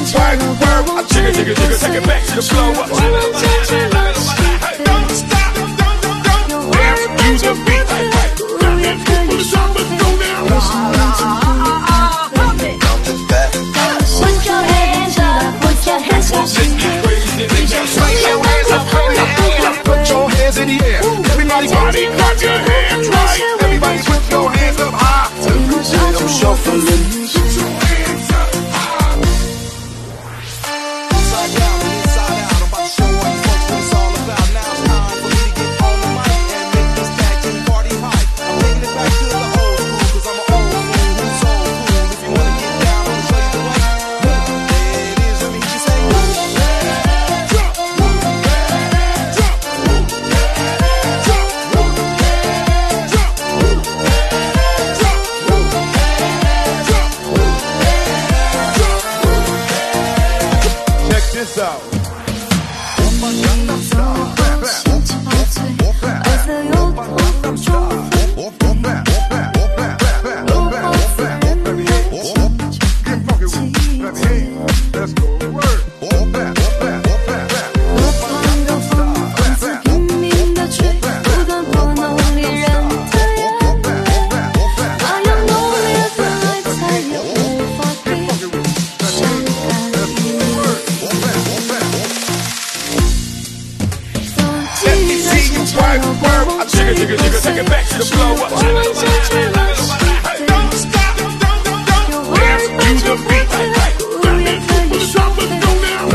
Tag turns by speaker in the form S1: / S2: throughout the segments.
S1: swag, work, I jigger, jigger, jigger, take it back to the flow. Don't stop, dance to the beat. Dance to the summer, go down.
S2: Put your hands up, put your hands up.
S1: Swing your hands up, put your hands in the air. Everybody, clap your hands right. Everybody, put your hands up high. I'm shuffling. Put your hands up high. Inside down and inside out. I'm about to show what folks what it's all about. Now it's time for me to get on the mic and make this tag team party hype. I'm taking it back to the old school, cause I'm an old fool who's so cool. If you wanna get down, I'ma show you the way. There it is, let me hear you say this out. Jigger, jigger, take it back to the flow. Don't stop, dance to the beat. Dance to the summer, go down.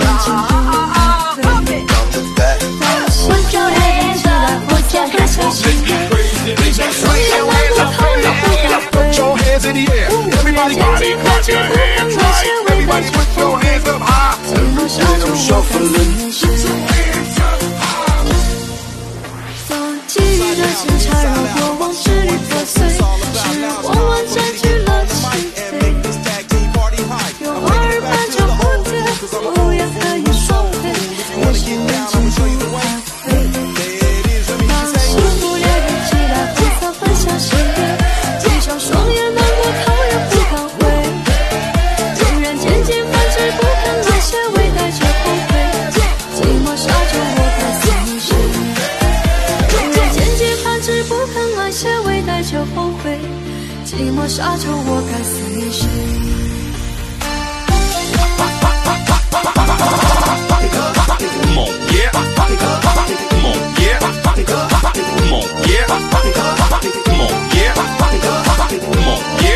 S2: Put your hands up, put your hands up.
S1: Swing your hands up, put your hands in the air. Everybody, clap your hands right. Everybody, put your hands up high. I'm shuffling.
S2: 记得现在让过往支离破碎，是我们占据了心扉。有偶尔伴着蝴蝶，不也可以双飞？也是人间不花费。当幸福烈日期待，不曾分享喜悦，闭上双眼难过靠也不敢回。纵然渐渐繁殖，不肯那些未带着后悔，寂寞沙洲我该随谁？不肯爱些未带着后悔，寂寞沙洲我该随谁？
S1: 猛耶，猛耶，猛耶，猛耶，猛耶，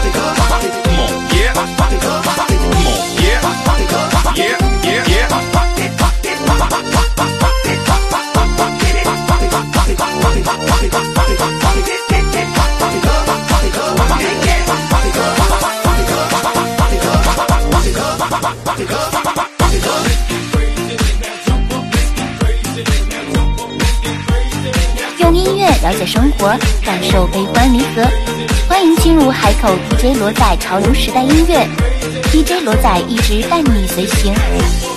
S3: 用音乐了解生活，感受悲欢离合。欢迎进入海口 DJ 罗仔潮流时代音乐 ，DJ 罗仔一直带你随行。